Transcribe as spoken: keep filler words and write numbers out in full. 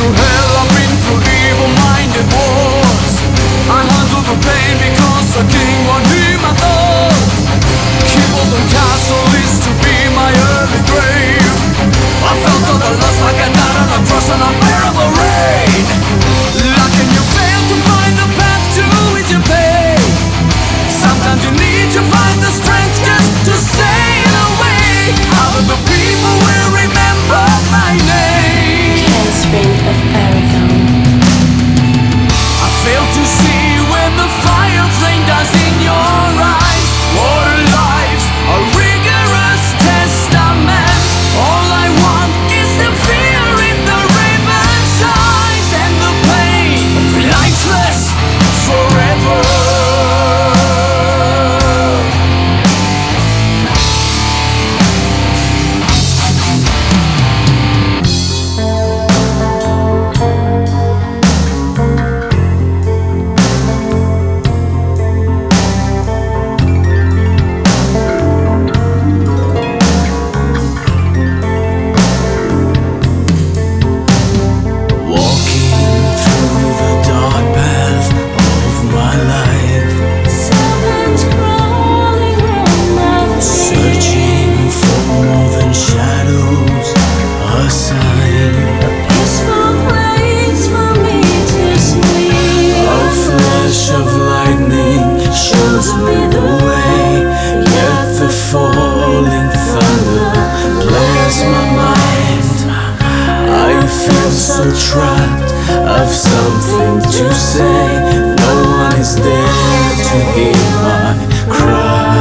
through hell, I've been through evil-minded wars. I handle the pain because the king won't hear my thoughts. Kimbledon Castle is to be my early grave. I felt all the loss like a night on a cross on unbearable rain. Like and you fail to find the path to which you pay. Sometimes you need to find the strength just to sail away. How the people will remember my name. Carespring of Paragon. I fail to see when the fire flame dies in your eyes. Water lives a rigorous testament. All I want is the fear in the raven's eyes and the pain of lifeless forever. So trapped of something to say. No one is there to hear my cry.